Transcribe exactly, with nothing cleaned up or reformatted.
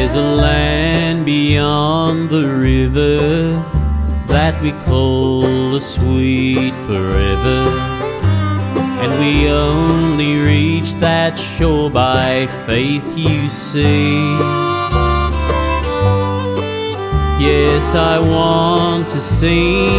There's a land beyond the river that we call the sweet forever, and we only reach that shore by faith, you see. Yes, I want to sing